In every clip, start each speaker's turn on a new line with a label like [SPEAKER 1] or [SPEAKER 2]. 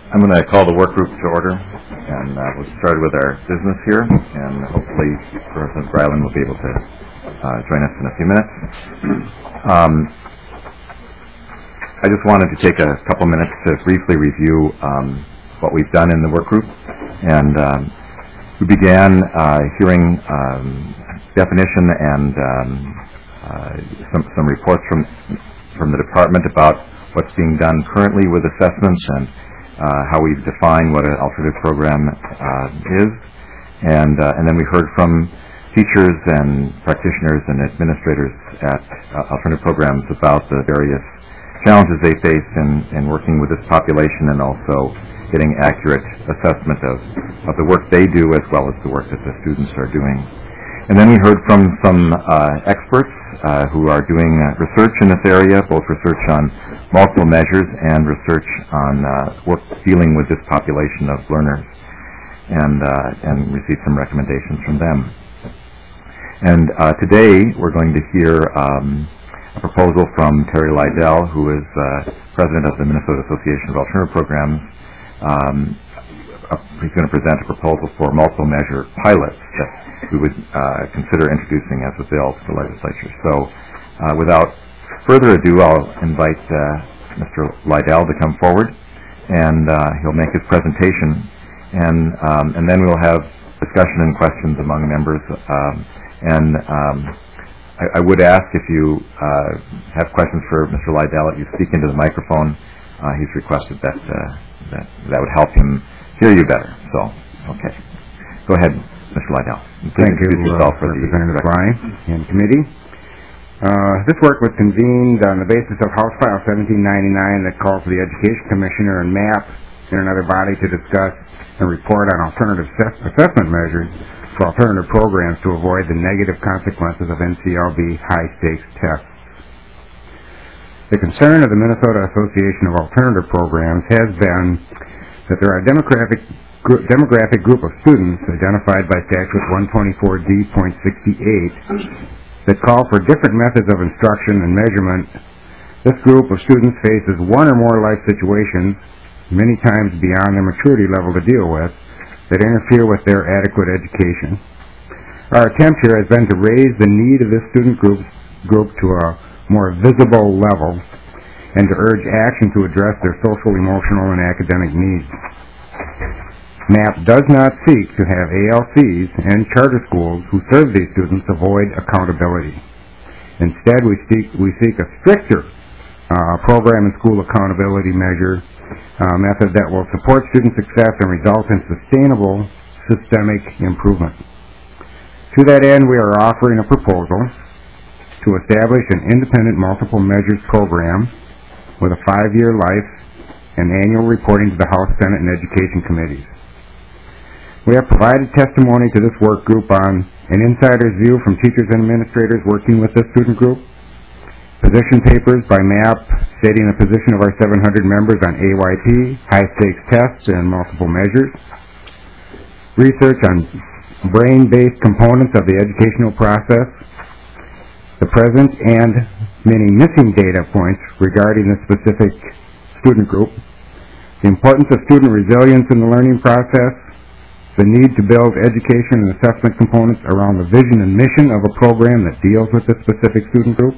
[SPEAKER 1] I'm going to call the work group to order, and we'll start with our business here, and hopefully Professor Bryland will be able to join us in a few minutes. I just wanted to take a couple minutes to briefly review what we've done in the work group, and we began hearing definition and some reports from the department about what's being done currently with assessments and how we've defined what an alternative program is, and then we heard from teachers and practitioners and administrators at alternative programs about the various challenges they face in working with this population and also getting accurate assessment of the work they do as well as the work that the students are doing. And then we heard from some experts who are doing research in this area, both research on multiple measures and research on work dealing with this population of learners, and received some recommendations from them. And today we're going to hear a proposal from Terry Lydell, who is president of the Minnesota Association of Alternative Programs. He's going to present a proposal for multiple measure pilots that we would consider introducing as a bill to the legislature. So without further ado, I'll invite Mr. Lydell to come forward, and he'll make his presentation, and then we'll have discussion and questions among members. I would ask if you have questions for Mr. Lydell, if you speak into the microphone. He's requested that would help him hear you better. So, okay. Go ahead, Mr. Lydell.
[SPEAKER 2] Thank you, Representative Ryan and committee. This work was convened on the basis of House File 1799 that calls for the Education Commissioner and MAP and another body to discuss and report on alternative assessment measures for alternative programs to avoid the negative consequences of NCLB high-stakes tests. The concern of the Minnesota Association of Alternative Programs has been that there are a demographic group of students identified by Statute 124D.68 that call for different methods of instruction and measurement. This group of students faces one or more life situations, many times beyond their maturity level to deal with, that interfere with their adequate education. Our attempt here has been to raise the need of this student group to a more visible level and to urge action to address their social, emotional, and academic needs. MAP does not seek to have ALCs and charter schools who serve these students avoid accountability. Instead, we seek a stricter program and school accountability method that will support student success and result in sustainable systemic improvement. To that end, we are offering a proposal to establish an independent multiple measures program with a 5-year life and annual reporting to the House, Senate, and Education committees. We have provided testimony to this work group on an insider's view from teachers and administrators working with this student group, position papers by MAP stating the position of our 700 members on AYP, high-stakes tests, and multiple measures, research on brain-based components of the educational process, the present and many missing data points regarding the specific student group, the importance of student resilience in the learning process, the need to build education and assessment components around the vision and mission of a program that deals with this specific student group,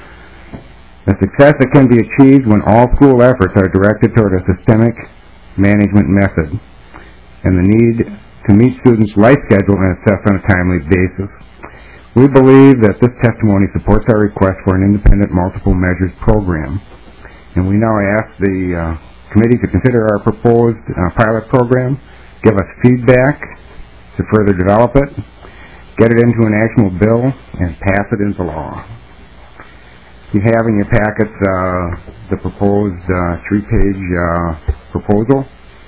[SPEAKER 2] the success that can be achieved when all school efforts are directed toward a systemic management method, and the need to meet students' life schedule and assess on a timely basis. We believe that this testimony supports our request for an independent multiple measures program, and we now ask the committee to consider our proposed pilot program, give us feedback to further develop it, get it into an actionable bill, and pass it into law. You have in your packets the proposed 3-page proposal.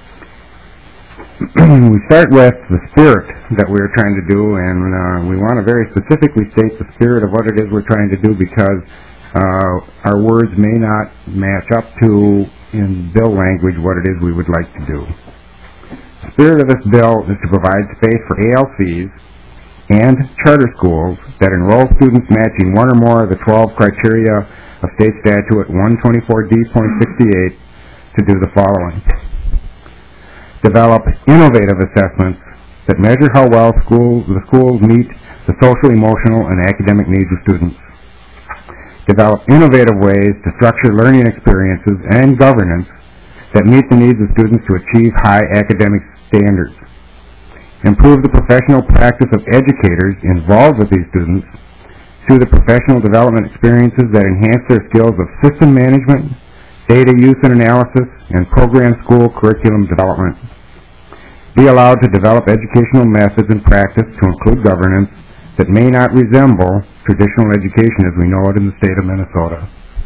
[SPEAKER 2] We start with the spirit that we're trying to do, and we want to very specifically state the spirit of what it is we're trying to do because our words may not match up to, in bill language, what it is we would like to do. The spirit of this bill is to provide space for ALCs and charter schools that enroll students matching one or more of the 12 criteria of State Statute 124D.68 to do the following. develop innovative assessments that measure how well the schools meet the social, emotional, and academic needs of students. Develop innovative ways to structure learning experiences and governance that meet the needs of students to achieve high academic standards. Improve the professional practice of educators involved with these students through the professional development experiences that enhance their skills of system management, data use and analysis, and program school curriculum development. Be allowed to develop educational methods and practice to include governance that may not resemble traditional education as we know it in the state of Minnesota.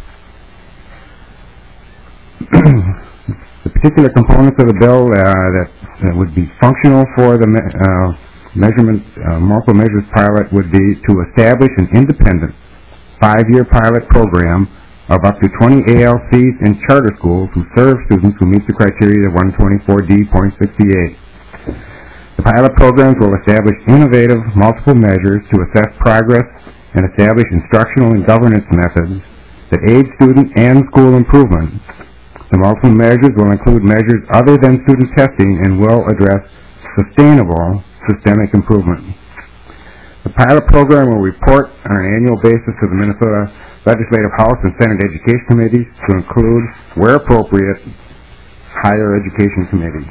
[SPEAKER 2] The particular components of the bill that would be functional for the multiple measures pilot would be to establish an independent 5-year pilot program of up to 20 ALCs and charter schools who serve students who meet the criteria of 124D.68. The pilot programs will establish innovative multiple measures to assess progress and establish instructional and governance methods that aid student and school improvement. The multiple measures will include measures other than student testing and will address sustainable systemic improvement. The pilot program will report on an annual basis to the Minnesota Legislative House and Senate Education Committees to include, where appropriate, higher education committees.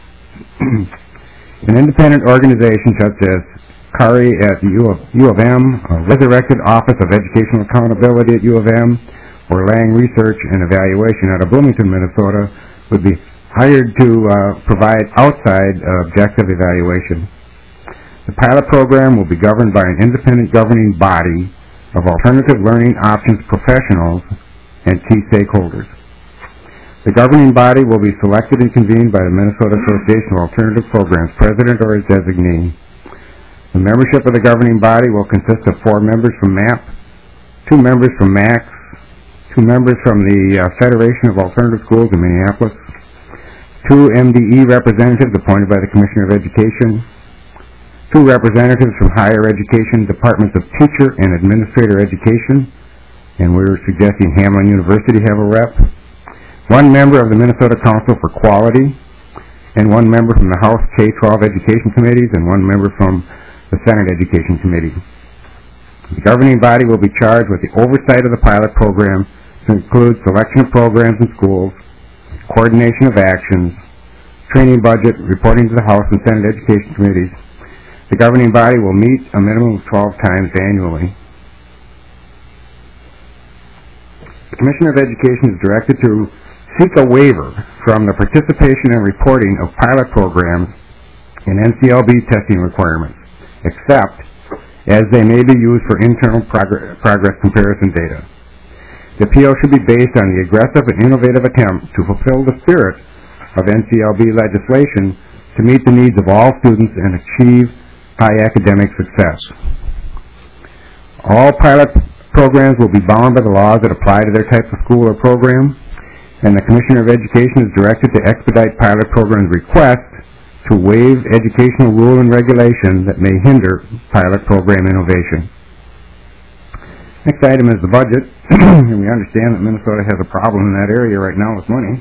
[SPEAKER 2] An independent organization such as CARI at U of M, Resurrected Office of Educational Accountability at U of M, or Lang Research and Evaluation out of Bloomington, Minnesota, would be hired to provide outside objective evaluation. The pilot program will be governed by an independent governing body of alternative learning options professionals and key stakeholders. The governing body will be selected and convened by the Minnesota Association of Alternative Programs president or his designee. The membership of the governing body will consist of 4 members from MAP, 2 members from MAX, 2 members from the Federation of Alternative Schools in Minneapolis, 2 MDE representatives appointed by the Commissioner of Education, 2 representatives from higher education departments of teacher and administrator education, and we're suggesting Hamline University have a rep, 1 member of the Minnesota Council for Quality, and 1 member from the House K-12 Education Committees, and 1 member from the Senate Education Committee. The governing body will be charged with the oversight of the pilot program to include selection of programs in schools, coordination of actions, training budget, reporting to the House and Senate Education Committees. The governing body will meet a minimum of 12 times annually. The Commissioner of Education is directed to seek a waiver from the participation and reporting of pilot programs and NCLB testing requirements, except as they may be used for internal progress comparison data. The appeal should be based on the aggressive and innovative attempt to fulfill the spirit of NCLB legislation to meet the needs of all students and achieve high academic success. All pilot programs will be bound by the laws that apply to their type of school or program, and the Commissioner of Education is directed to expedite pilot programs' requests to waive educational rule and regulation that may hinder pilot program innovation. Next item is the budget, and we understand that Minnesota has a problem in that area right now with money.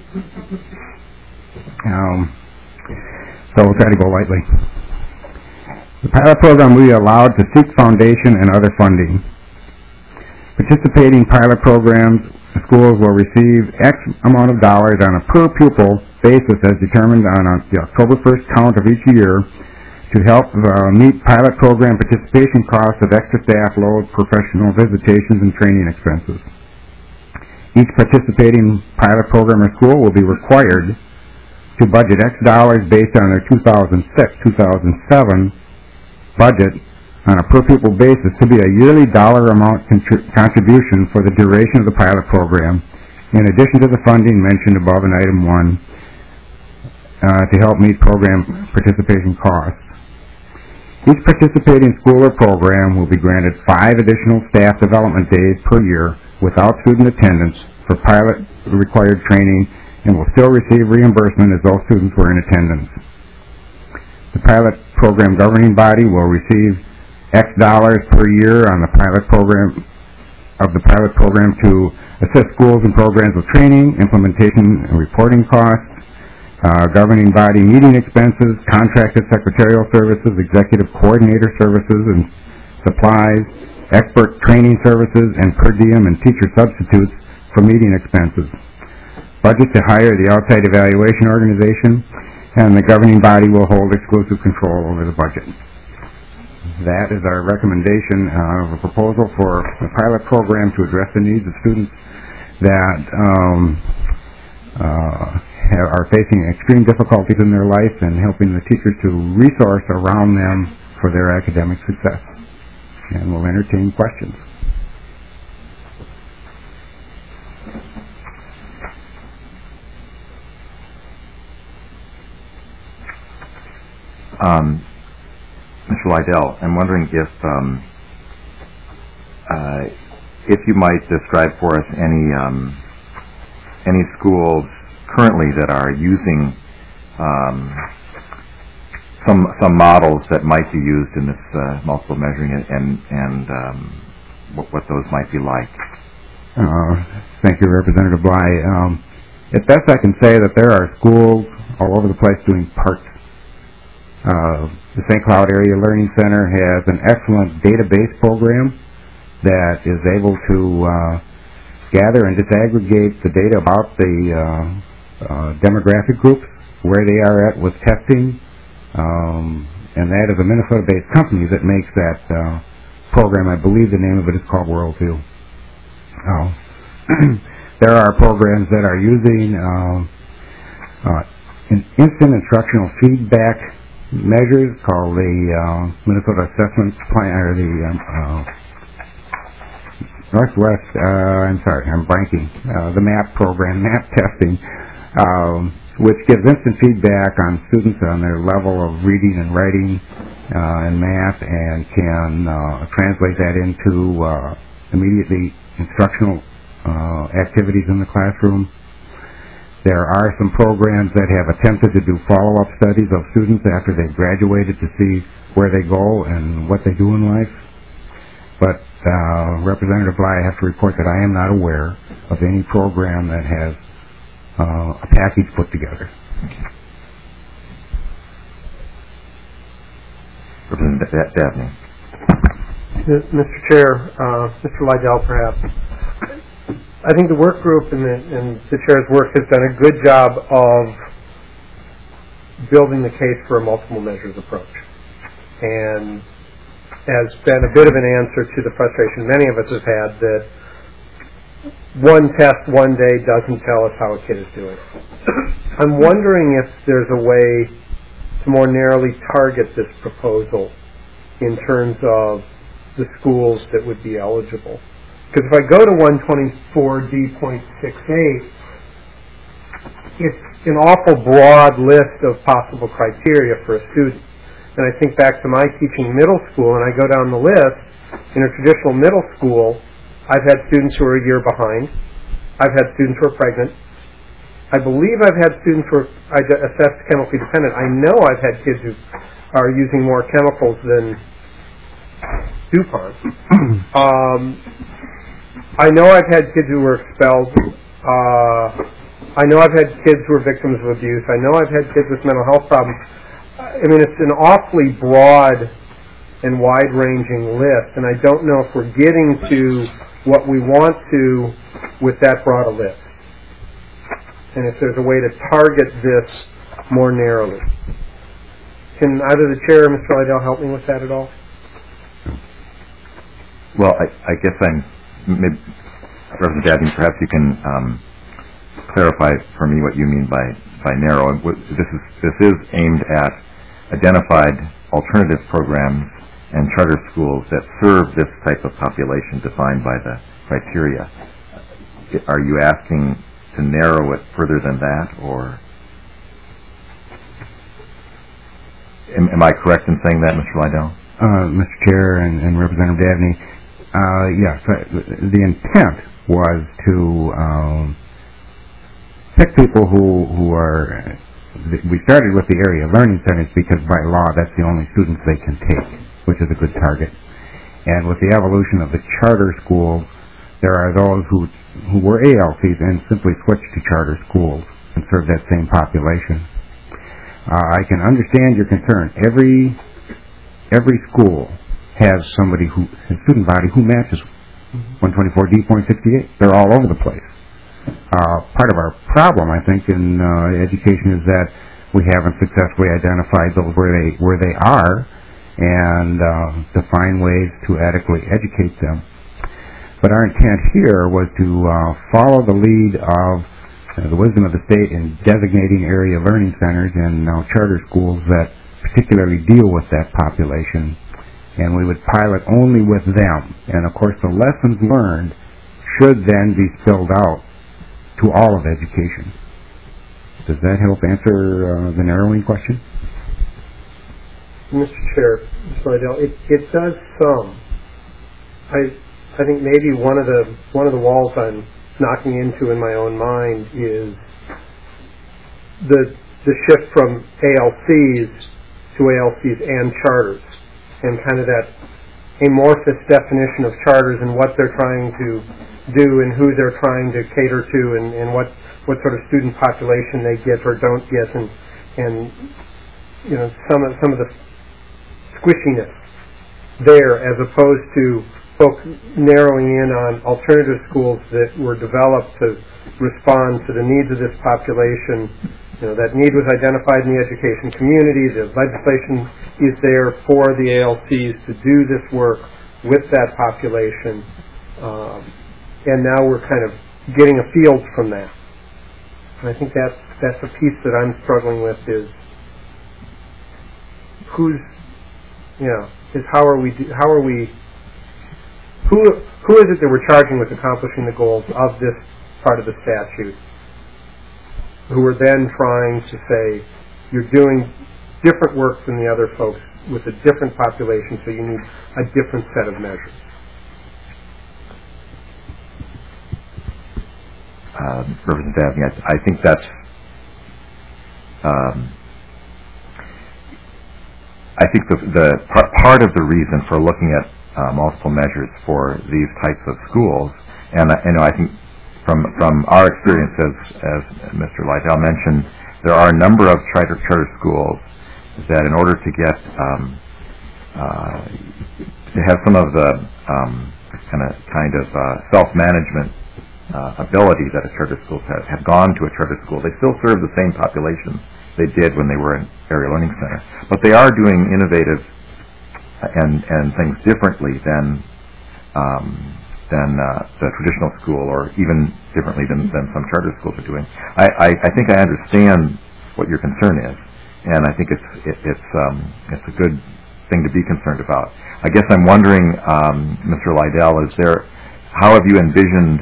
[SPEAKER 2] So we'll try to go lightly. The pilot program will be allowed to seek foundation and other funding. Participating pilot programs, schools will receive X amount of dollars on a per-pupil basis as determined on the October 1st count of each year to help meet pilot program participation costs of extra staff loads, professional visitations, and training expenses. Each participating pilot program or school will be required to budget X dollars based on their 2006-2007 budget on a per-pupil basis to be a yearly dollar amount contribution for the duration of the pilot program, in addition to the funding mentioned above in Item 1 to help meet program participation costs. Each participating school or program will be granted 5 additional staff development days per year without student attendance for pilot required training and will still receive reimbursement as those students were in attendance. The pilot program governing body will receive X dollars per year on the pilot program to assist schools and programs with training, implementation, and reporting costs. Governing body meeting expenses, contracted secretarial services, executive coordinator services and supplies, expert training services, and per diem and teacher substitutes for meeting expenses. Budget to hire the outside evaluation organization, and the governing body will hold exclusive control over the budget. That is our recommendation of a proposal for a pilot program to address the needs of students that are facing extreme difficulties in their life, and helping the teachers to resource around them for their academic success. And we'll entertain questions.
[SPEAKER 1] Mr. Lydell, I'm wondering if you might describe for us any schools currently that are using some models that might be used in this multiple measuring, and what those might be like.
[SPEAKER 2] Thank you, Representative Bly. At best, I can say that there are schools all over the place doing parts. The St. Cloud Area Learning Center has an excellent database program that is able to gather and disaggregate the data about the demographic groups, where they are at with testing, and that is a Minnesota-based company that makes that program. I believe the name of it is called Worldview. There are programs that are using an instant instructional feedback measures called the Minnesota Assessment Plan, or the Northwest, I'm blanking, the MAP program, MAP testing, which gives instant feedback on students on their level of reading and writing and math, and can translate that into immediately instructional activities in the classroom. There are some programs that have attempted to do follow-up studies of students after they've graduated to see where they go and what they do in life. But Representative Bly, I have to report that I am not aware of any program that has a package put together.
[SPEAKER 1] Representative Dabney.
[SPEAKER 3] Mr. Chair, Mr. Lydell, perhaps. I think the work group and the chair's work has done a good job of building the case for a multiple measures approach, and has been a bit of an answer to the frustration many of us have had that one test one day doesn't tell us how a kid is doing. I'm wondering if there's a way to more narrowly target this proposal in terms of the schools that would be eligible. Because if I go to 124D.68, it's an awful broad list of possible criteria for a student. And I think back to my teaching middle school, and I go down the list. In a traditional middle school, I've had students who are a year behind. I've had students who are pregnant. I believe I've had students who are assessed chemically dependent. I know I've had kids who are using more chemicals than DuPont. I know I've had kids who were expelled. I know I've had kids who are victims of abuse. I know I've had kids with mental health problems. I mean, it's an awfully broad and wide-ranging list, and I don't know if we're getting to what we want to with that broad a list, and if there's a way to target this more narrowly. Can either the chair or Mr. Lydell help me with that at all?
[SPEAKER 1] Well, I guess maybe, Reverend Dabney, perhaps you can clarify for me what you mean by narrow. This is aimed at identified alternative programs and charter schools that serve this type of population defined by the criteria. Are you asking to narrow it further than that, or am I correct in saying that, Mr. Lydell?
[SPEAKER 2] Mr. Chair and Representative Dabney, yes, the intent was to pick people who are. We started with the area learning centers because by law that's the only students they can take, which is a good target. And with the evolution of the charter schools, there are those who were ALCs and simply switched to charter schools. and serve that same population. I can understand your concern. Every school has somebody a student body who matches 124D.68. They're all over the place. Part of our problem, I think, in education is that we haven't successfully identified those where they are and to find ways to adequately educate them. But our intent here was to follow the lead of the wisdom of the state in designating area learning centers and charter schools that particularly deal with that population, and we would pilot only with them. And of course the lessons learned should then be spilled out to all of education. Does that help answer the narrowing question?
[SPEAKER 3] Mr. Chair, Mr. Liddell, it does some. I think maybe one of the walls I'm knocking into in my own mind is the shift from ALCs to ALCs and charters, and kind of that amorphous definition of charters and what they're trying to do and who they're trying to cater to and what sort of student population they get or don't get, and you know, some of the squishiness there, as opposed to narrowing in on alternative schools that were developed to respond to the needs of this population. You know, that need was identified in the education community. The legislation is there for the ALCs to do this work with that population, and now we're kind of getting afield from that. And I think that's a piece that I'm struggling with, is who is it that we're charging with accomplishing the goals of this part of the statute, who are then trying to say, you're doing different work than the other folks with a different population, so you need a different set of measures.
[SPEAKER 1] Representative Dabney, I think that's I think the part of the reason for looking at multiple measures for these types of schools, and I think from our experience, as Mr. Liddell mentioned, there are a number of charter schools that, in order to get to have some of the kind of self-management ability that a charter schools have gone to a charter school, they still serve the same population they did when they were an area learning center, but they are doing innovative and things differently than the traditional school, or even differently than some charter schools are doing. I think I understand what your concern is, and I think it's a good thing to be concerned about. I guess I'm wondering, Mr. Liddell, how have you envisioned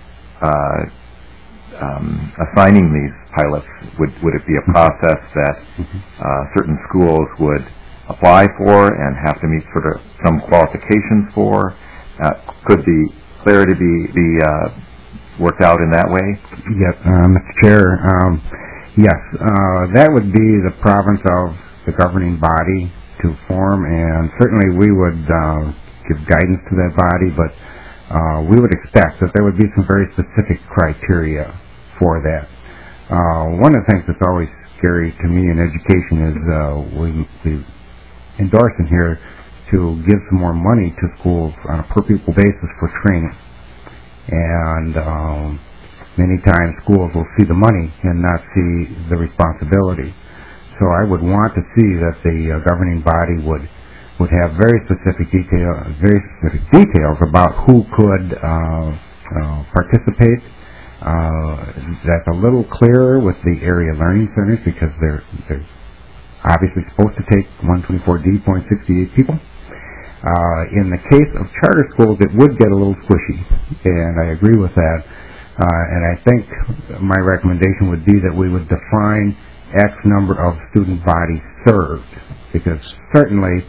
[SPEAKER 1] assigning these pilots? Would it be a process that certain schools would apply for and have to meet sort of some qualifications for? Could the clarity be worked out in that way?
[SPEAKER 2] Yes, Mr. Chair. Yes, that would be the province of the governing body to form, and certainly we would give guidance to that body, but we would expect that there would be some very specific criteria for that. One of the things that's always scary to me in education is we endorse in here to give some more money to schools on a per-pupil basis for training. And many times schools will see the money and not see the responsibility. So I would want to see that the governing body would have very specific details about who could participate. That's a little clearer with the area learning centers, because they're obviously supposed to take 124D.68 people. In the case of charter schools, it would get a little squishy, and I agree with that. And I think my recommendation would be that we would define X number of student bodies served, because certainly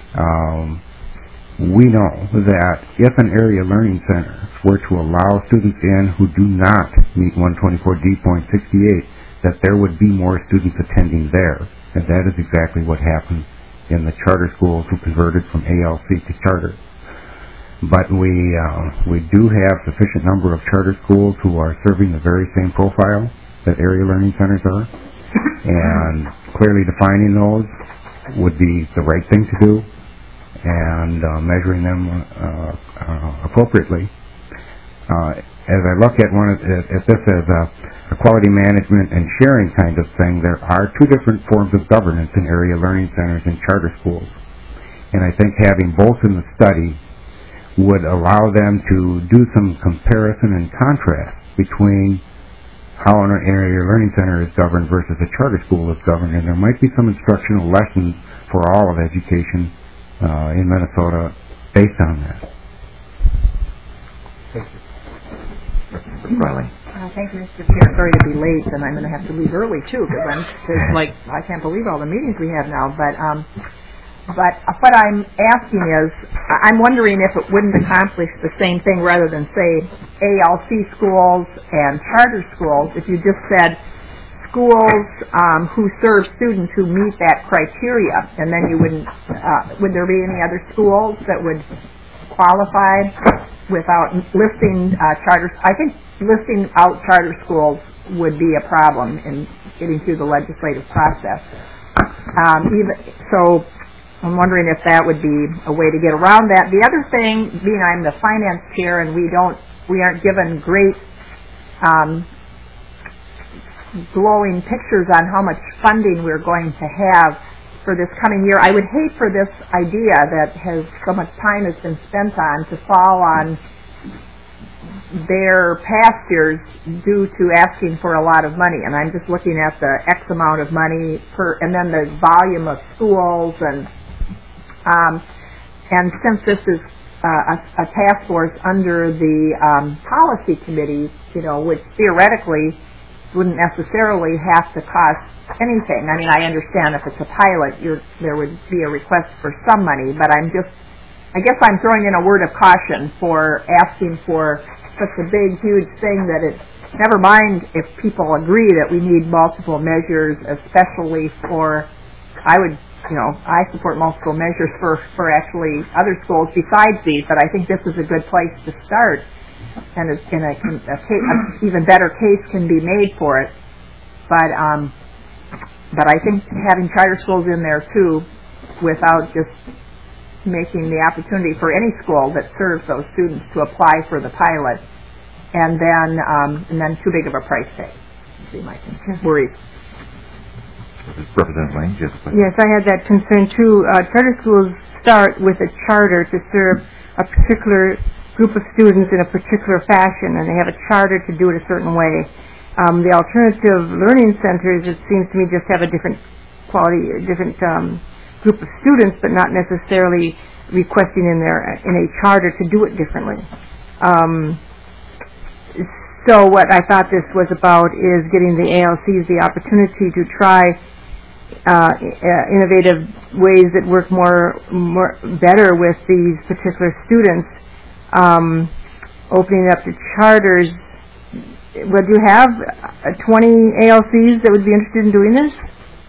[SPEAKER 2] we know that if an area learning center were to allow students in who do not meet 124D.68, that there would be more students attending there. And that is exactly what happened in the charter schools who converted from ALC to charter. But we do have sufficient number of charter schools who are serving the very same profile that area learning centers are, and clearly defining those would be the right thing to do, and measuring them appropriately. As I look at at this as a quality management and sharing kind of thing, there are two different forms of governance in area learning centers and charter schools. And I think having both in the study would allow them to do some comparison and contrast between how an area learning center is governed versus a charter school is governed, and there might be some instructional lessons for all of education in Minnesota based on that.
[SPEAKER 1] Thank you. Riley.
[SPEAKER 4] Thank you, Mr. Chair. Sorry to be late, and I'm going to have to leave early too, because I can't believe all the meetings we have now. But what I'm asking is, I'm wondering if it wouldn't accomplish the same thing rather than say ALC schools and charter schools. If you just said schools who serve students who meet that criteria, and then you wouldn't. Would there be any other schools that would qualify without listing charters? I think listing out charter schools would be a problem in getting through the legislative process. So I'm wondering if that would be a way to get around that. The other thing, being I'm the finance chair and we aren't given great glowing pictures on how much funding we're going to have for this coming year. I would hate for this idea that so much time has been spent on to fall on their past years due to asking for a lot of money. And I'm just looking at the X amount of money and then the volume of schools and since this is a task force under the policy committee, which theoretically wouldn't necessarily have to cost anything. I mean, I understand if it's a pilot, there would be a request for some money, but I guess I'm throwing in a word of caution for asking for such a big, huge thing that never mind if people agree that we need multiple measures, especially for, I support multiple measures for actually other schools besides these, but I think this is a good place to start. And an even better case can be made for it. But I think having charter schools in there too, without just making the opportunity for any school that serves those students to apply for the pilot, and then too big of a price tag. Would be my worries.
[SPEAKER 1] Representative Lane,
[SPEAKER 5] yes, I had that concern too. Charter schools start with a charter to serve a particular group of students in a particular fashion, and they have a charter to do it a certain way. The alternative learning centers, it seems to me, just have a different quality, a different group of students, but not necessarily requesting in a charter to do it differently. So what I thought this was about is getting the ALCs the opportunity to try innovative ways that work better with these particular students. Opening up to charters. Would you have 20 ALCs that would be interested in doing this?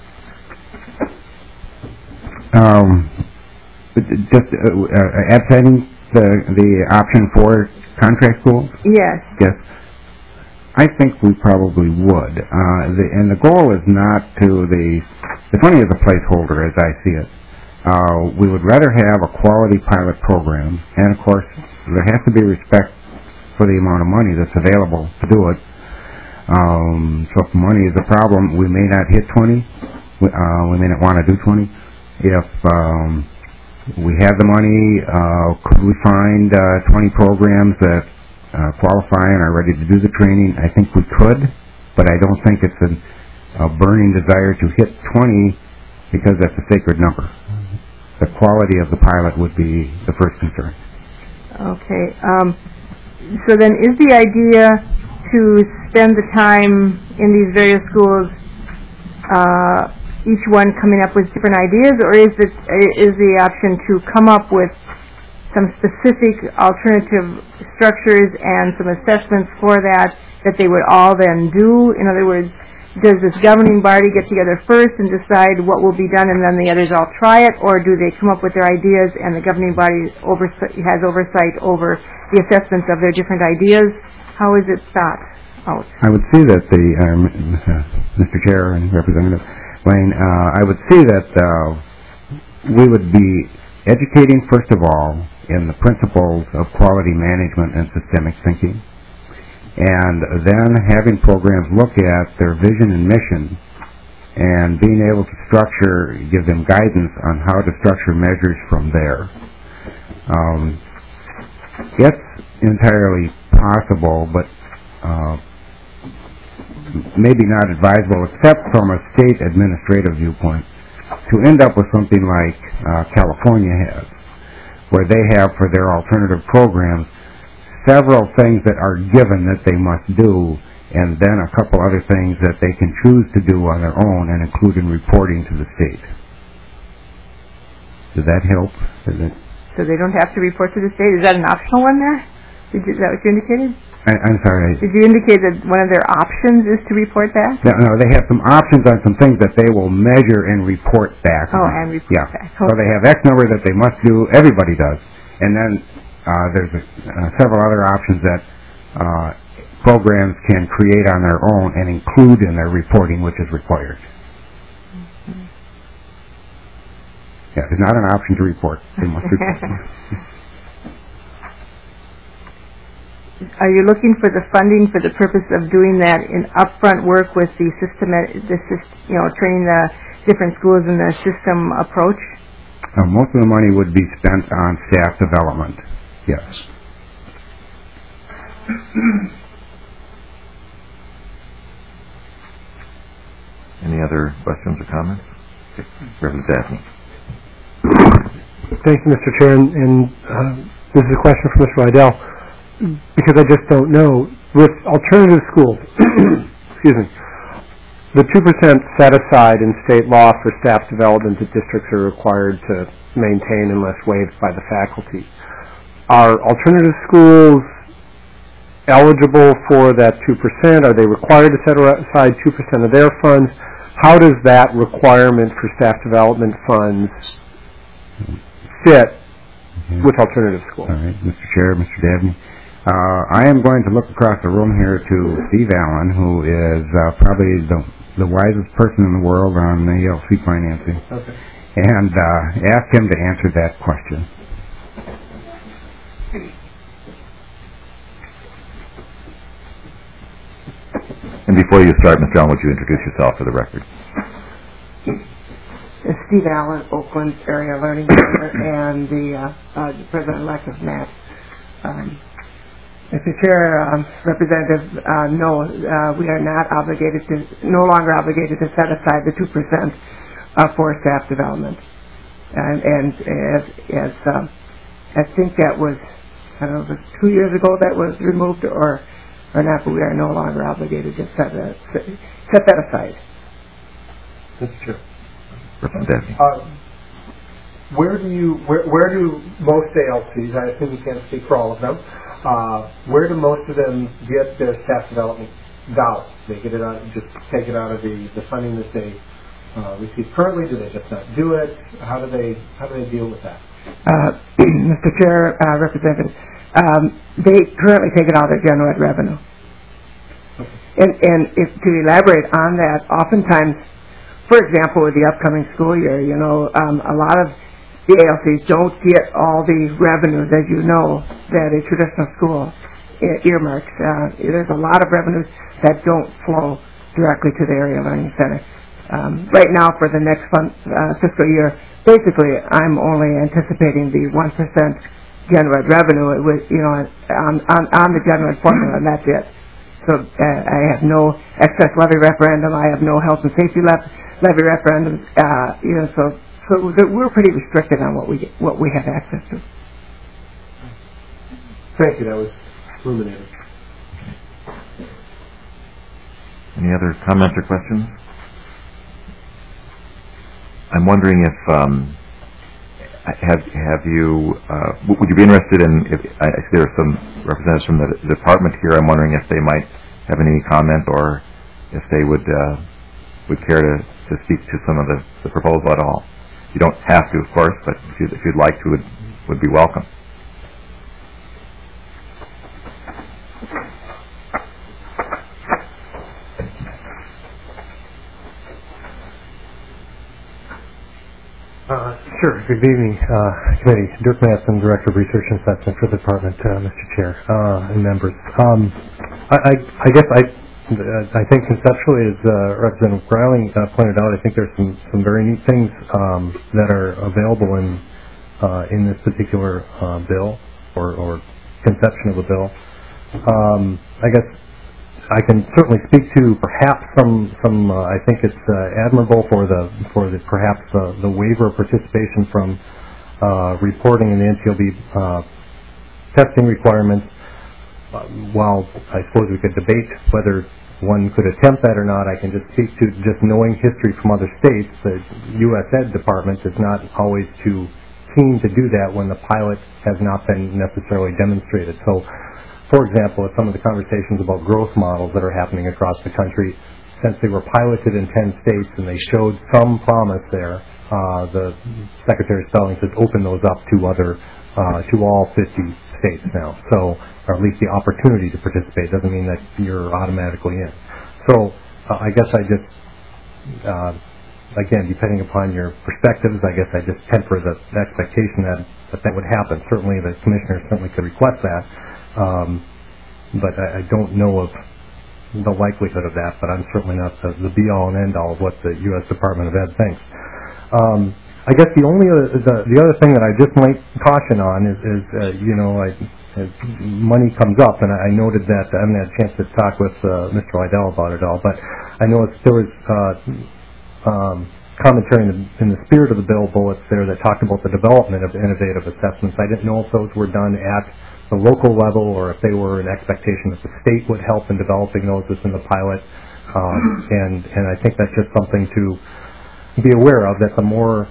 [SPEAKER 2] Just absenting the option for contract schools?
[SPEAKER 5] Yes.
[SPEAKER 2] Yes. I think we probably would. And the goal is not the money is a placeholder as I see it. We would rather have a quality pilot program, and of course there has to be respect for the amount of money that's available to do it. So if money is a problem, we may not hit 20. We may not want to do 20. If we have the money, could we find 20 programs that qualify and are ready to do the training? I think we could, but I don't think it's a burning desire to hit 20 because that's a sacred number. The quality of the pilot would be the first concern.
[SPEAKER 5] Okay. So then is the idea to spend the time in these various schools, each one coming up with different ideas, or is the option to come up with some specific alternative structures and some assessments for that they would all then do? In other words, does this governing body get together first and decide what will be done and then the others all try it, or do they come up with their ideas and the governing body has oversight over the assessments of their different ideas? How is it thought? out?
[SPEAKER 2] I would see that Mr. Chair and Representative Lane, I would see that we would be educating, first of all, in the principles of quality management and systemic thinking, and then having programs look at their vision and mission and being able to give them guidance on how to structure measures from there. It's entirely possible, but maybe not advisable, except from a state administrative viewpoint, to end up with something like California has, where they have for their alternative programs several things that are given that they must do, and then a couple other things that they can choose to do on their own and include in reporting to the state. Does that help?
[SPEAKER 5] So they don't have to report to the state? Is that an optional one there? Is that what you indicated?
[SPEAKER 2] I'm sorry.
[SPEAKER 5] Did you indicate that one of their options is to report back?
[SPEAKER 2] No, they have some options on some things that they will measure and report back.
[SPEAKER 5] Oh, and report back.
[SPEAKER 2] So they have X number that they must do. Everybody does. And then there's several other options that programs can create on their own and include in their reporting, which is required.
[SPEAKER 5] Mm-hmm.
[SPEAKER 2] Yeah, there's not an option to report. They must report.
[SPEAKER 5] Are you looking for the funding for the purpose of doing that in upfront work with the training the different schools in the system approach?
[SPEAKER 2] Most of the money would be spent on staff development. Yes.
[SPEAKER 1] Any other questions or comments? Reverend Daphne.
[SPEAKER 3] Thank you, Mr. Chair, and this is a question for Mr. Rydell, because I just don't know. With alternative schools, excuse me, the 2% set aside in state law for staff development that districts are required to maintain unless waived by the faculty. Are alternative schools eligible for that 2%? Are they required to set aside 2% of their funds? How does that requirement for staff development funds fit with alternative schools?
[SPEAKER 2] All right, Mr. Chair, Mr. Dabney. I am going to look across the room here to Steve Allen, who is probably the wisest person in the world on the ELC financing, and ask him to answer that question.
[SPEAKER 1] And before you start, Mr. Allen, would you introduce yourself for the record?
[SPEAKER 6] Steve Allen, Oakland Area Learning Center, and the President-elect of MAP. Mr. Chair, Representative, no, we are no longer obligated to set aside the 2% for staff development. And as I think that was, I don't know, it was 2 years ago that was removed or not, but we are no longer obligated to set that aside.
[SPEAKER 3] Mr. Chair.
[SPEAKER 1] Representative.
[SPEAKER 3] Where do most ALCs, I assume you can't speak for all of them, where do most of them get their staff development dollars? They get it out, just take it out of the funding that they receive currently? Do they just not do it? How do they deal with that?
[SPEAKER 6] Mr. Chair, Representative, they currently take it out of their general ed revenue. And to elaborate on that, oftentimes, for example, with the upcoming school year, a lot of the ALCs don't get all the revenues, as you know, that a traditional school earmarks. There's a lot of revenues that don't flow directly to the Area Learning Center. Right now, for the next fiscal year, basically, I'm only anticipating the 1% general ed revenue, on the general ed formula, and that's it. So I have no excess levy referendum. I have no health and safety levy referendum. So we're pretty restricted on what we have access to.
[SPEAKER 3] Thank you. That was illuminating.
[SPEAKER 1] Any other comments or questions? I'm wondering if have you would you be interested in? If I see there are some representatives from the department here. I'm wondering if they might have any comment or if they would care to speak to some of the proposal at all. You don't have to, of course, but if you'd like to, would be welcome.
[SPEAKER 7] Sure. Good evening, committee. Dirk Madsen, Director of Research and Assessment for the department, Mr. Chair, and members. I guess I think conceptually, as Representative Greiling pointed out, I think there's some very neat things that are available in this particular bill or conception of a bill. I guess I can certainly speak to perhaps some. I think it's admirable for the perhaps the waiver of participation from reporting in the NCLB testing requirements. While I suppose we could debate whether one could attempt that or not, I can just speak to just knowing history from other states. The U.S. Ed Department is not always too keen to do that when the pilot has not been necessarily demonstrated. So, for example, at some of the conversations about growth models that are happening across the country, since they were piloted in 10 states and they showed some promise there, the Secretary of Spelling says open those up to all 50 states now. So, or at least the opportunity to participate doesn't mean that you're automatically in. So, I guess I just, again, depending upon your perspectives, I guess I just temper the expectation that would happen. Certainly, the commissioner certainly could request that. But I don't know of the likelihood of that, but I'm certainly not the be-all and end-all of what the U.S. Department of Ed thinks. I guess the other thing that I just might caution on is as money comes up, and I noted that I haven't had a chance to talk with Mr. Liddell about it all, but I know there was commentary in the spirit of the bill bullets there that talked about the development of innovative assessments. I didn't know if those were done at the local level or if they were an expectation that the state would help in developing those within the pilot. And I think that's just something to be aware of, that the more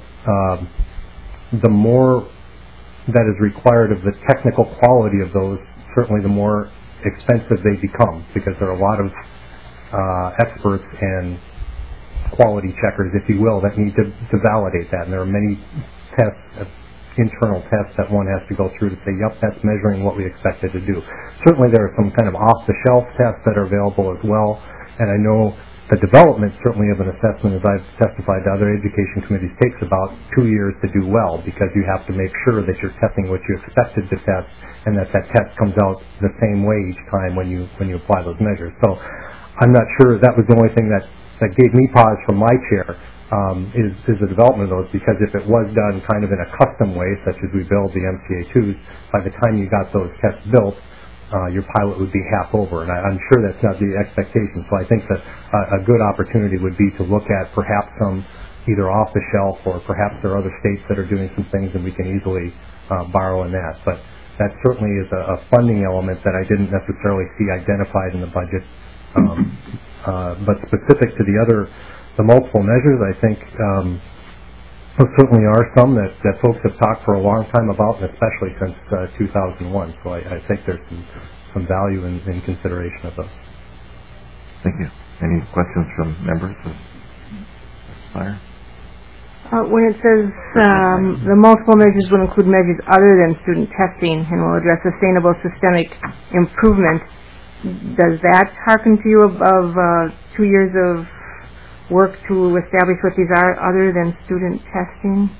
[SPEAKER 7] that is required of the technical quality of those, certainly the more expensive they become, because there are a lot of experts and quality checkers, if you will, that need to validate that. And there are many tests, internal tests that one has to go through to say, yep, that's measuring what we expect it to do. Certainly there are some kind of off-the-shelf tests that are available as well, and I know the development certainly of an assessment, as I've testified to other education committees, takes about 2 years to do well, because you have to make sure that you're testing what you expected to test and that test comes out the same way each time when you apply those measures. So I'm not sure that was the only thing that gave me pause from my chair, is the development of those, because if it was done kind of in a custom way, such as we build the MCA2s, by the time you got those tests built, your pilot would be half over, and I'm sure that's not the expectation. So I think that a good opportunity would be to look at perhaps some either off the shelf, or perhaps there are other states that are doing some things and we can easily borrow in that. But that certainly is a funding element that I didn't necessarily see identified in the budget. But specific to the multiple measures, I think there certainly are some that folks have talked for a long time about, and especially since 2001. So I think there's some value in consideration of those.
[SPEAKER 1] Thank you. Any questions from members of Fire?
[SPEAKER 5] When it says the multiple measures will include measures other than student testing and will address sustainable systemic improvement, does that harken to you of 2 years of work to establish what these are other than student testing?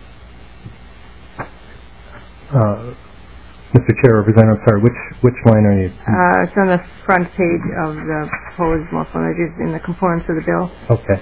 [SPEAKER 7] Mr. Chair, Representative, sorry, which line are you?
[SPEAKER 5] It's on the front page of the proposed multiple measures in the components of the bill.
[SPEAKER 7] Okay.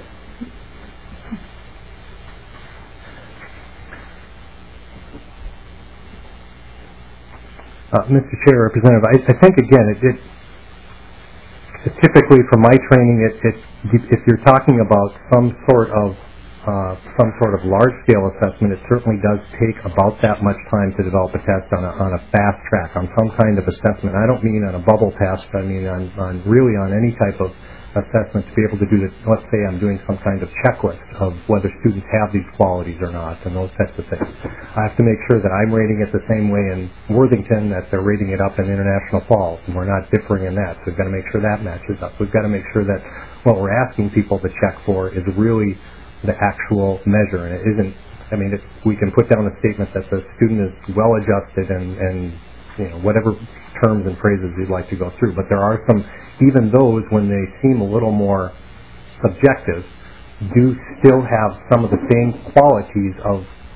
[SPEAKER 7] Mr. Chair, Representative, I think again, it typically from my training, if you're talking about some sort of large-scale assessment, it certainly does take about that much time to develop a test on a fast track, on some kind of assessment. I don't mean on a bubble test. I mean on really on any type of assessment to be able to do this. Let's say I'm doing some kind of checklist of whether students have these qualities or not, and those types of things. I have to make sure that I'm rating it the same way in Worthington that they're rating it up in International Falls, and we're not differing in that. So we've got to make sure that matches up. We've got to make sure that what we're asking people to check for is really the actual measure, and it isn't. I mean, we can put down a statement that the student is well adjusted and whatever terms and phrases you'd like to go through, but there are some, even those, when they seem a little more subjective, do still have some of the same qualities of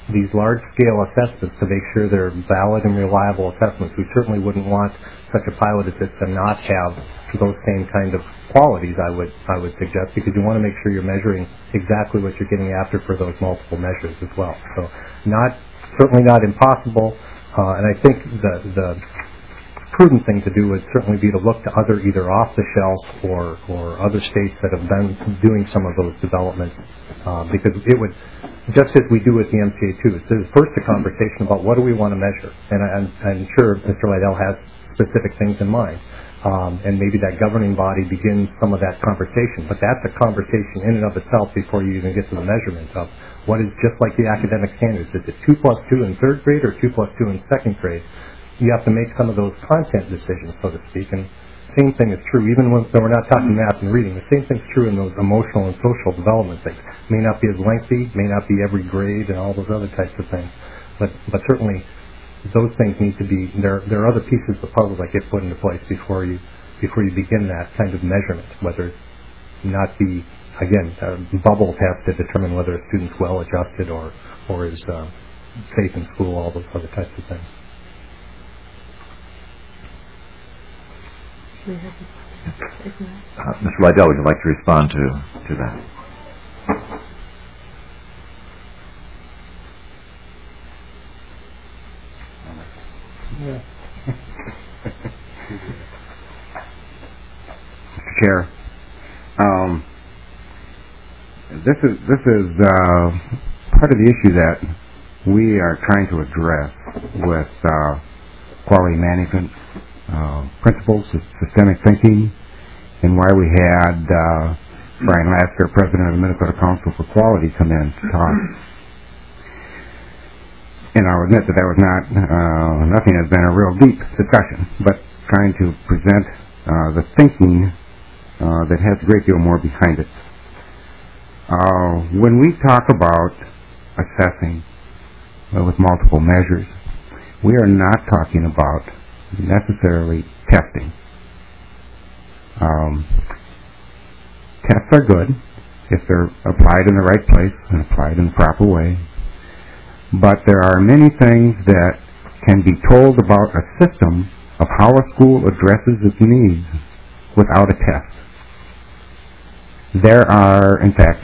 [SPEAKER 7] these large-scale assessments to make sure they're valid and reliable assessments. We certainly wouldn't want such a pilot as this to not have those same kind of qualities, I would suggest, because you want to make sure you're measuring exactly what you're getting after for those multiple measures as well. So certainly not impossible, and I think the prudent thing to do would certainly be to look to other either off-the-shelf or other states that have been doing some of those developments, because it would, just as we do with the MCA2, there's first a conversation about what do we want to measure, and I'm sure Mr. Liddell has specific things in mind, and maybe that governing body begins some of that conversation, but that's a conversation in and of itself before you even get to the measurement of what is, just like the academic standards, is it 2+2 in third grade or 2+2 in second grade? You have to make some of those content decisions, so to speak, and same thing is true, even when we're not talking math and reading, the same thing's true in those emotional and social development things. May not be as lengthy, may not be every grade and all those other types of things, but certainly those things need to be, there are other pieces of the puzzle that get put into place before you begin that kind of measurement, whether not be, again, bubbles have to determine whether a student's well adjusted or is safe in school, all those other types of things.
[SPEAKER 1] Mr. Liddell, would you like to respond to that?
[SPEAKER 2] Yeah. Mr. Chair, this is part of the issue that we are trying to address with quality management principles, systemic thinking, and why we had Brian Lasker, president of the Minnesota Council for Quality, come in to talk. And I'll admit that was not, nothing has been a real deep discussion, but trying to present the thinking that has a great deal more behind it. When we talk about assessing with multiple measures, we are not talking about necessarily testing. Tests are good if they're applied in the right place and applied in the proper way, but there are many things that can be told about a system of how a school addresses its needs without a test. There are, in fact,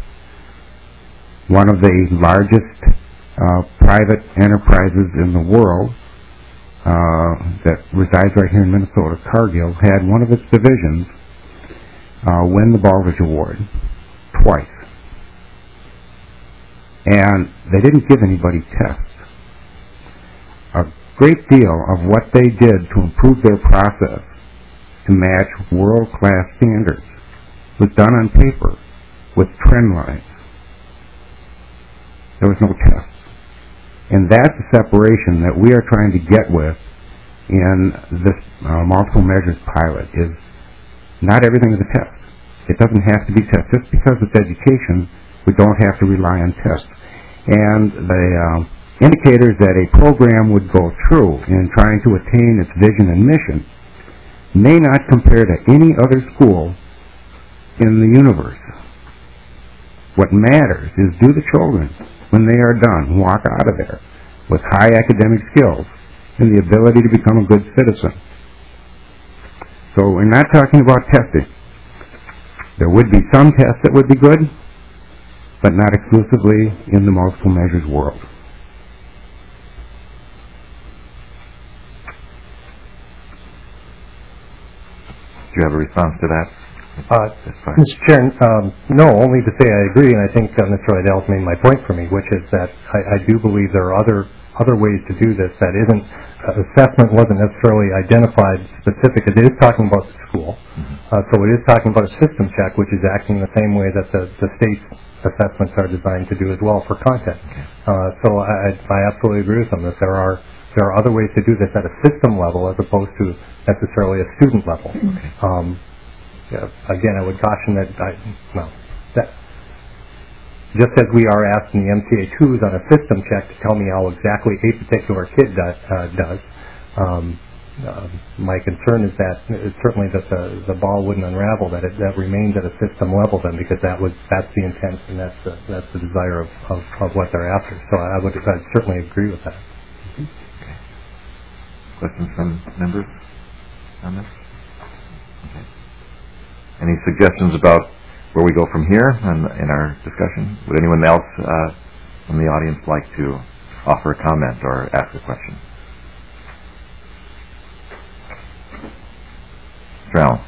[SPEAKER 2] one of the largest private enterprises in the world that resides right here in Minnesota, Cargill, had one of its divisions win the Baldrige Award twice. And they didn't give anybody tests. A great deal of what they did to improve their process to match world-class standards was done on paper with trend lines. There was no tests. And that's the separation that we are trying to get with in this multiple measures pilot, is not everything is a test. It doesn't have to be tested. Just because it's education, we don't have to rely on tests. And the indicators that a program would go through in trying to attain its vision and mission may not compare to any other school in the universe. What matters is, do the children, when they are done, walk out of there with high academic skills and the ability to become a good citizen. So we're not talking about testing. There would be some tests that would be good, but not exclusively in the multiple measures world.
[SPEAKER 1] Do you have a response to that?
[SPEAKER 7] Mr. Chair, no, only to say I agree, and I think Mr. Liddell's made my point for me, which is that I do believe there are other ways to do this that isn't, assessment wasn't necessarily identified specific. It is talking about the school, so it is talking about a system check, which is acting the same way that the state assessments are designed to do as well for content. So I absolutely agree with them that there are other ways to do this at a system level as opposed to necessarily a student level. Again, I would caution that just as we are asking the MCA2s on a system check to tell me how exactly a particular kid does, My concern is that certainly that the ball wouldn't unravel, that remains at a system level then, because that's the intent and that's the desire of what they're after. So I'd certainly agree with that.
[SPEAKER 1] Okay. Questions from members on this? Okay. Any suggestions about where we go from here in our discussion? Would anyone else from the audience like to offer a comment or ask a question? Mr. Allen.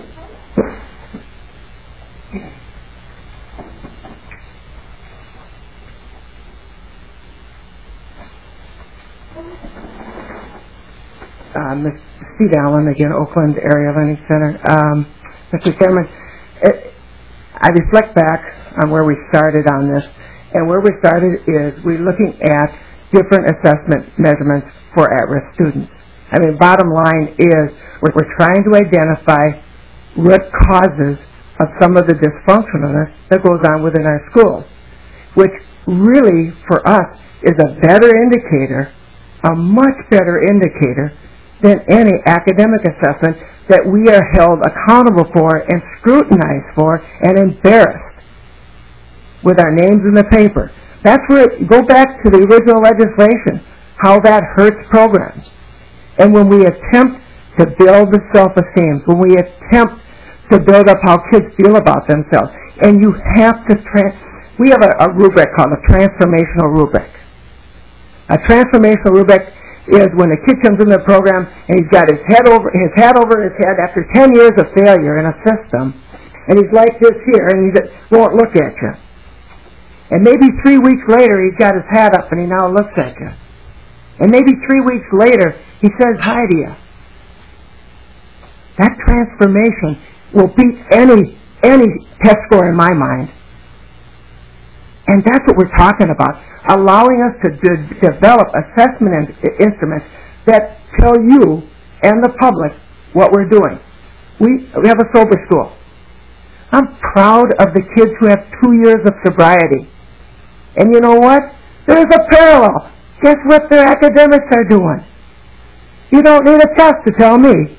[SPEAKER 6] Steve Allen, again, Oakland Area Learning Center. Mr. Chairman, I reflect back on where we started on this, and where we started is we're looking at different assessment measurements for at-risk students. I mean, bottom line is we're trying to identify root causes of some of the dysfunctionalness that goes on within our schools, which really, for us, is a better indicator, a much better indicator than any academic assessment that we are held accountable for and scrutinized for and embarrassed with our names in the paper. That's where, go back to the original legislation, how that hurts programs. And when we attempt to build the self-esteem, when we attempt to build up how kids feel about themselves, and you have to, we have a rubric called a transformational rubric. A transformational rubric is when a kid comes into the program and he's got his hat over his head after 10 years of failure in a system, and he's like this here, and he won't look at you. And maybe 3 weeks later, he's got his hat up and he now looks at you. And maybe 3 weeks later, he says hi to you. That transformation will beat any test score in my mind. And that's what we're talking about, allowing us to develop assessment instruments that tell you and the public what we're doing. We have a sober school. I'm proud of the kids who have 2 years of sobriety. And you know what? There's a parallel. Guess what their academics are doing? You don't need a test to tell me.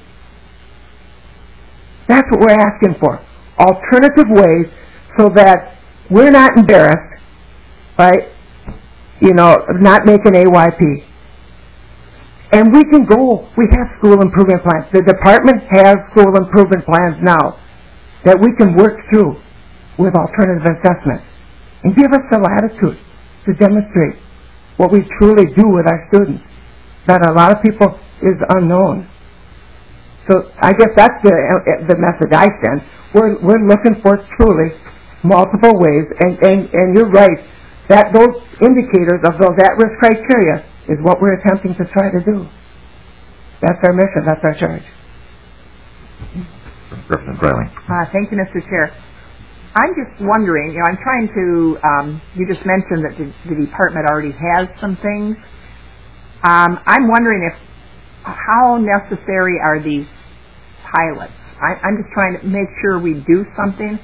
[SPEAKER 6] That's what we're asking for. Alternative ways so that we're not embarrassed by, not making AYP. And we can go, we have school improvement plans. The department has school improvement plans now that we can work through with alternative assessments and give us the latitude to demonstrate what we truly do with our students. That a lot of people is unknown. So I guess that's the message I send. We're looking for truly multiple ways, and you're right, that those indicators of those at-risk criteria is what we're attempting to try to do. That's our mission. That's our charge.
[SPEAKER 1] Representative Briley.
[SPEAKER 4] Thank you, Mr. Chair. I'm just wondering, I'm trying to, you just mentioned that the department already has some things. I'm wondering how necessary are these pilots? I'm just trying to make sure we do something.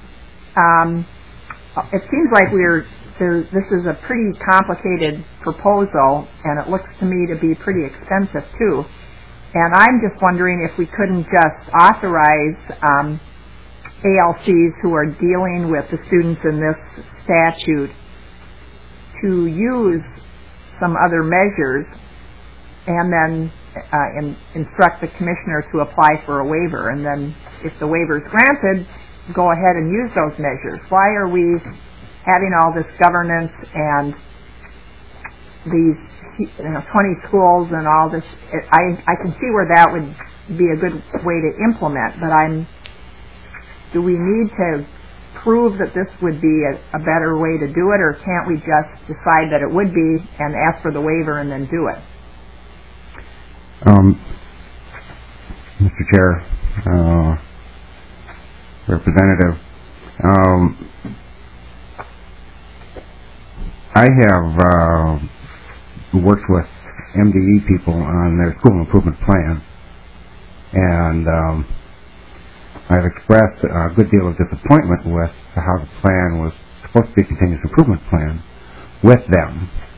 [SPEAKER 4] It seems like this is a pretty complicated proposal, and it looks to me to be pretty expensive too. And I'm just wondering if we couldn't just authorize ALCs who are dealing with the students in this statute to use some other measures and then instruct the commissioner to apply for a waiver. And then if the waiver is granted, go ahead and use those measures. Why are we having all this governance and these 20 schools and all this? I can see where that would be a good way to implement, but do we need to prove that this would be a better way to do it, or can't we just decide that it would be and ask for the waiver and then do it?
[SPEAKER 2] Mr. Chair, Representative, I have worked with MDE people on their school improvement plan, and I've expressed a good deal of disappointment with how the plan was supposed to be a continuous improvement plan with them.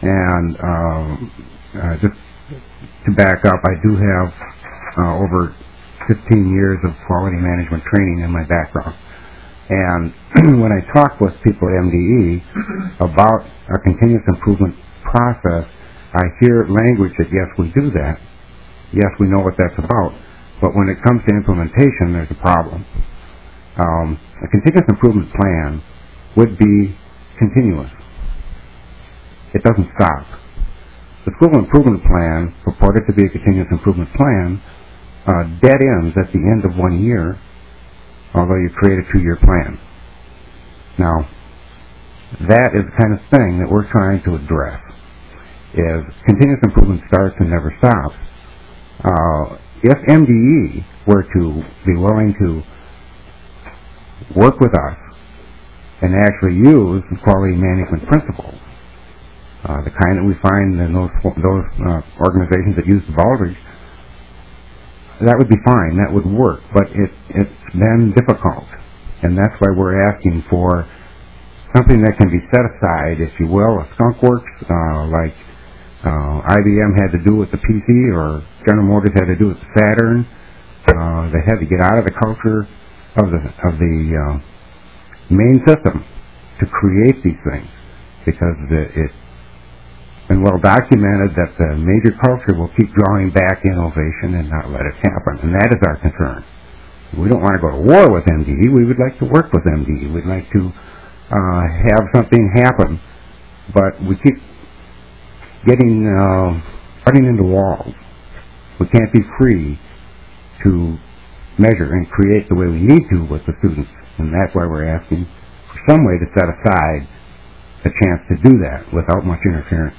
[SPEAKER 2] And just to back up, I do have over 15 years of quality management training in my background. And when I talk with people at MDE about a continuous improvement process, I hear language that, yes, we do that. Yes, we know what that's about. But when it comes to implementation, there's a problem. A continuous improvement plan would be continuous. It doesn't stop. The school improvement plan, purported to be a continuous improvement plan, dead ends at the end of 1 year, although you create a 2-year plan. Now, that is the kind of thing that we're trying to address, is continuous improvement starts and never stops. If MDE were to be willing to work with us and actually use quality management principles, the kind that we find in those organizations that use the Baldrige, that would be fine, that would work, but it's then difficult. And that's why we're asking for something that can be set aside, if you will, a skunk works, like IBM had to do with the PC, or General Motors had to do with the Saturn. They had to get out of the culture of the main system to create these things, because it's been well documented that the major culture will keep drawing back innovation and not let it happen, and that is our concern. We don't want to go to war with MDE. We would like to work with MDE. We'd like to have something happen, but we keep getting running into walls. We can't be free to measure and create the way we need to with the students, and that's why we're asking for some way to set aside a chance to do that without much interference.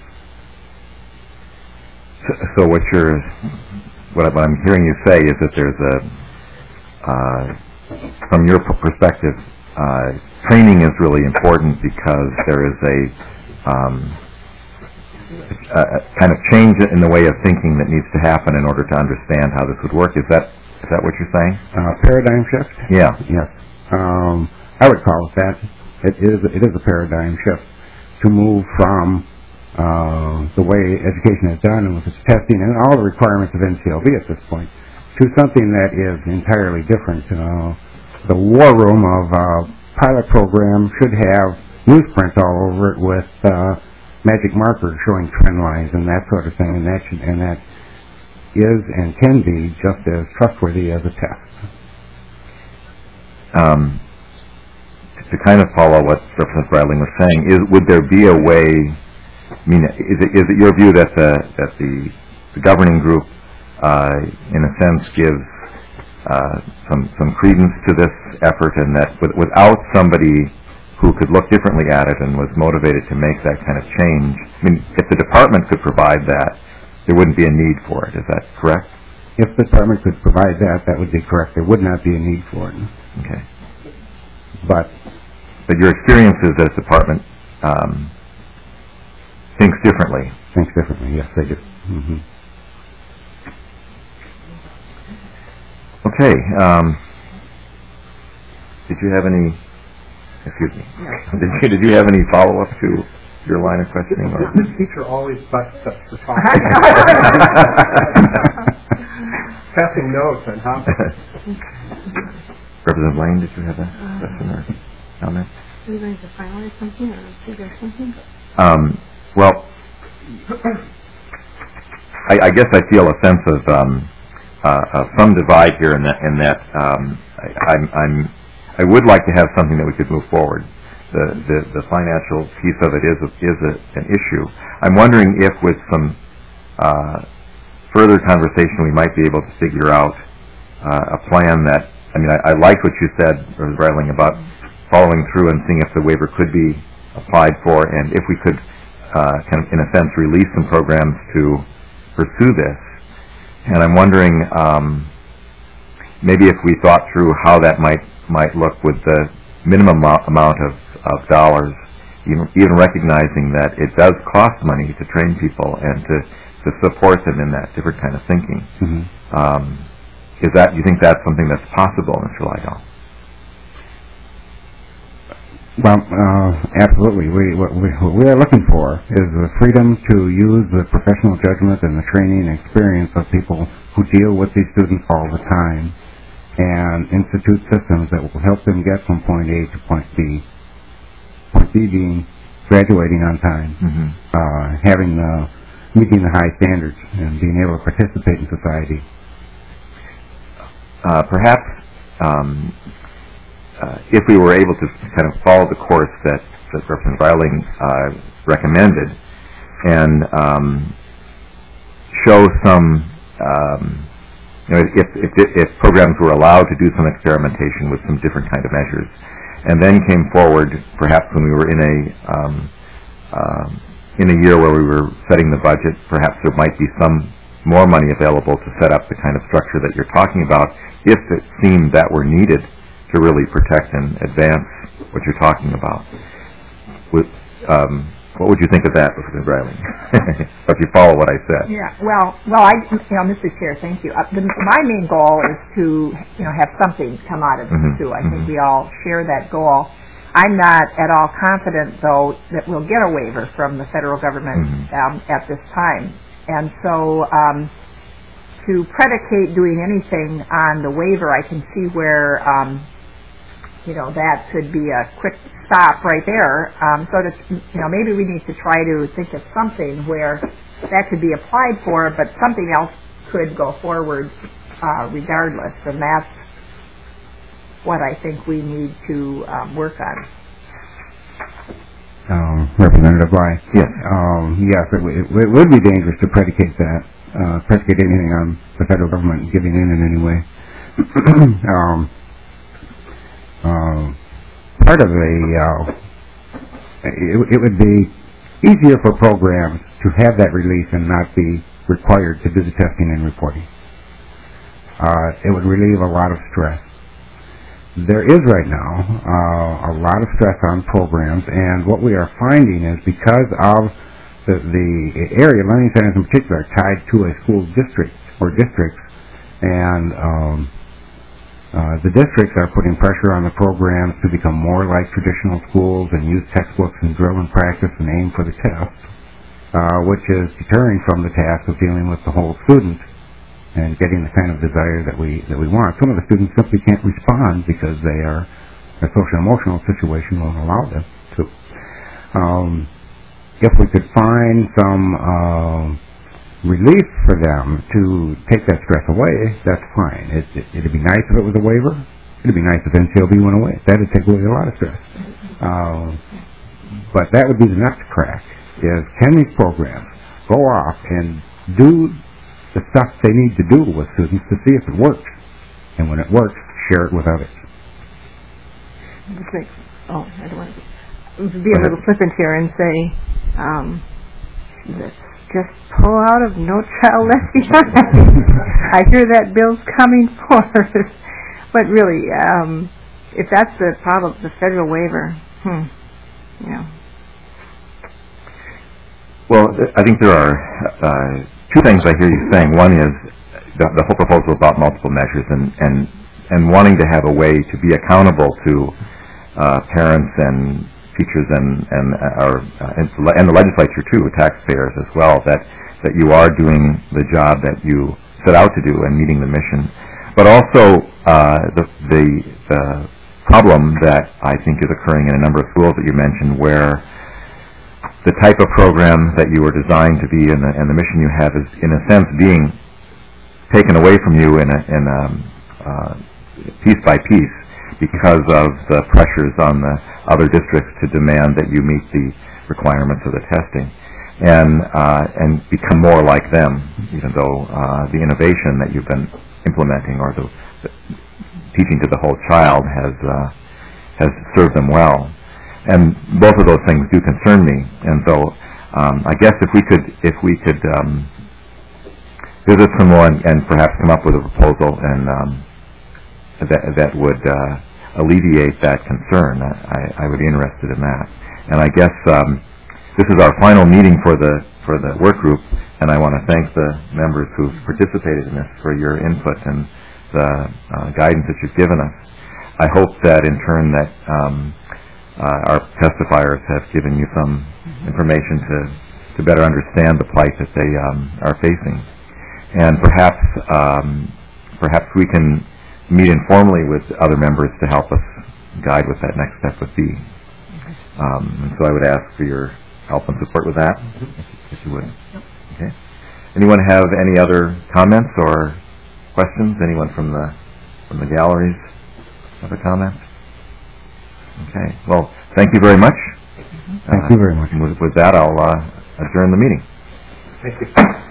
[SPEAKER 1] So what I'm hearing you say is that there's from your perspective, training is really important, because there is a kind of change in the way of thinking that needs to happen in order to understand how this would work. Is that what you're saying?
[SPEAKER 2] Paradigm shift?
[SPEAKER 1] Yeah.
[SPEAKER 2] Yes. I would call it that. It is a paradigm shift to move from the way education is done and with its testing and all the requirements of NCLB at this point to something that is entirely different. The war room of pilot program should have newsprint all over it with magic markers showing trend lines and that sort of thing, and that is and can be just as trustworthy as a test.
[SPEAKER 1] To kind of follow what Professor Breitling was saying, would there be a way? I mean, is it your view that the governing group, in a sense, gives some credence to this effort, and that without somebody who could look differently at it and was motivated to make that kind of change, I mean, if the department could provide that, there wouldn't be a need for it. Is that correct?
[SPEAKER 2] If the department could provide that, that would be correct. There would not be a need for it.
[SPEAKER 1] Okay.
[SPEAKER 2] But
[SPEAKER 1] your experience is that the department thinks differently.
[SPEAKER 2] Thinks differently, yes, they do. Mm-hmm.
[SPEAKER 1] Okay. Did you have any? Excuse me. No. Did you have any follow-up to your line of questioning? Or?
[SPEAKER 7] This teacher always busts up the talk. Passing notes and how.
[SPEAKER 1] Representative Lane, did you have a question or comment?
[SPEAKER 5] Are you going to finalize something or suggest something?
[SPEAKER 1] Well, I guess I feel a sense of some divide here in that I would like to have something that we could move forward. The financial piece of it is an issue. I'm wondering if with some further conversation we might be able to figure out a plan that, I mean, I like what you said, Reverend Breitling, about following through and seeing if the waiver could be applied for, and if we could, kind of, in a sense, release some programs to pursue this. And I'm wondering, maybe if we thought through how that might look with the minimum amount of dollars, even recognizing that it does cost money to train people and to support them in that different kind of thinking. Mm-hmm. Do you think that's something that's possible, Mr. Liddell?
[SPEAKER 2] Well, absolutely. What we are looking for is the freedom to use the professional judgment and the training and experience of people who deal with these students all the time, and institute systems that will help them get from point A to point B. Point B being graduating on time, meeting the high standards, and being able to participate in society.
[SPEAKER 1] Perhaps if we were able to kind of follow the course that Representative Reiling recommended and show some, if programs were allowed to do some experimentation with some different kind of measures, and then came forward, perhaps when we were in a year where we were setting the budget, perhaps there might be some more money available to set up the kind of structure that you're talking about, if it seemed that were needed to really protect and advance what you're talking about. What would you think of that, Mr. Reiling? If you follow what I said.
[SPEAKER 4] Yeah. Well, Mr. Chair, thank you. My main goal is to, have something come out of this too. I think we all share that goal. I'm not at all confident, though, that we'll get a waiver from the federal government at this time. And so to predicate doing anything on the waiver, I can see where, that could be a quick stop right there. Maybe we need to try to think of something where that could be applied for, but something else could go forward regardless. And that's what I think we need to work on.
[SPEAKER 2] Representative Lai.
[SPEAKER 1] Yes.
[SPEAKER 2] Yes, it would be dangerous to predicate anything on the federal government giving in any way. Part of it would be easier for programs to have that release and not be required to do the testing and reporting. It would relieve a lot of stress. There is right now a lot of stress on programs, and what we are finding is because of the area learning centers in particular are tied to a school district or districts, and the districts are putting pressure on the programs to become more like traditional schools and use textbooks and drill and practice and aim for the test, which is deterring from the task of dealing with the whole student and getting the kind of desire that we want. Some of the students simply can't respond because their social emotional situation won't allow them to. If we could find some relief for them to take that stress away, that's fine. It'd be nice if it was a waiver. It'd be nice if NCLB went away. That'd take away a lot of stress. But that would be the next crack, is can these programs go off and do the stuff they need to do with students to see if it works, and when it works, share it with others.
[SPEAKER 5] I don't want to be a little flippant here and say, let's just pull out of No Child Left Behind. I hear that bill's coming forth, but really, if that's the problem, the federal waiver,
[SPEAKER 1] Well, I think there are two things I hear you saying. One is the whole proposal about multiple measures and wanting to have a way to be accountable to parents and teachers and the legislature too, taxpayers as well, that you are doing the job that you set out to do and meeting the mission. But also the problem that I think is occurring in a number of schools that you mentioned, where the type of program that you were designed to be and the mission you have is, in a sense, being taken away from you in piece by piece because of the pressures on the other districts to demand that you meet the requirements of the testing and become more like them, even though the innovation that you've been implementing or the teaching to the whole child has served them well. And both of those things do concern me, and so I guess if we could visit some more and perhaps come up with a proposal and that would alleviate that concern, I would be interested in that. And I guess this is our final meeting for the work group, and I want to thank the members who've participated in this for your input and the guidance that you've given us. I hope that in turn that our testifiers have given you some information to better understand the plight that they are facing. And perhaps we can meet informally with other members to help us guide what that next step would be. And so I would ask for your help and support with that, if you would. Okay. Anyone have any other comments or questions? Anyone from the galleries have a comment? Okay. Well, thank you very much.
[SPEAKER 2] Thank you very much.
[SPEAKER 1] With that, I'll adjourn the meeting.
[SPEAKER 3] Thank you.